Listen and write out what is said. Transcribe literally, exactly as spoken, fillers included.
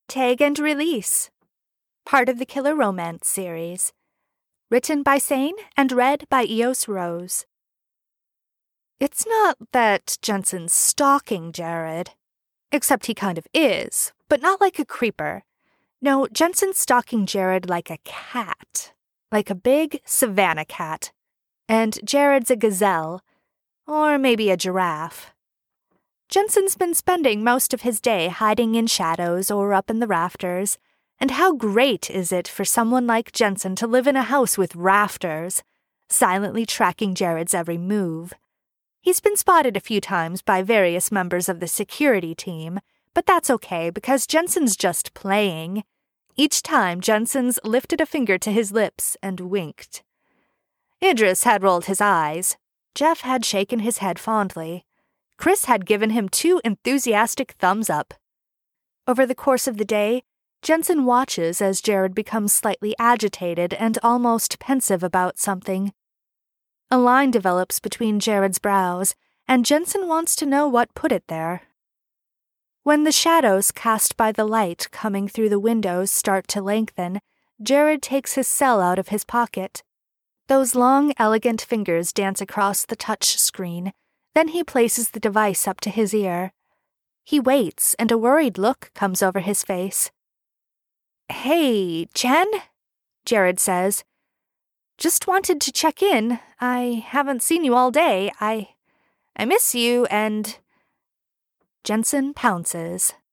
Tag and Release, part of the Killer Romance series. Written by Sane and read by Eos Rose. It's not that Jensen's stalking Jared, except he kind of is, but not like a creeper. No, Jensen's stalking Jared like a cat, like a big savannah cat, and Jared's a gazelle, or maybe a giraffe. Jensen's been spending most of his day hiding in shadows or up in the rafters, and how great is it for someone like Jensen to live in a house with rafters, silently tracking Jared's every move. He's been spotted a few times by various members of the security team, but that's okay because Jensen's just playing. Each time, Jensen's lifted a finger to his lips and winked. Idris had rolled his eyes. Jeff had shaken his head fondly. Chris had given him two enthusiastic thumbs up. Over the course of the day, Jensen watches as Jared becomes slightly agitated and almost pensive about something. A line develops between Jared's brows, and Jensen wants to know what put it there. When the shadows cast by the light coming through the windows start to lengthen, Jared takes his cell out of his pocket. Those long, elegant fingers dance across the touch screen. Then he places the device up to his ear. He waits, and a worried look comes over his face. "Hey, Jen," Jared says. "Just wanted to check in. I haven't seen you all day. I... I miss you, and..." Jensen pounces.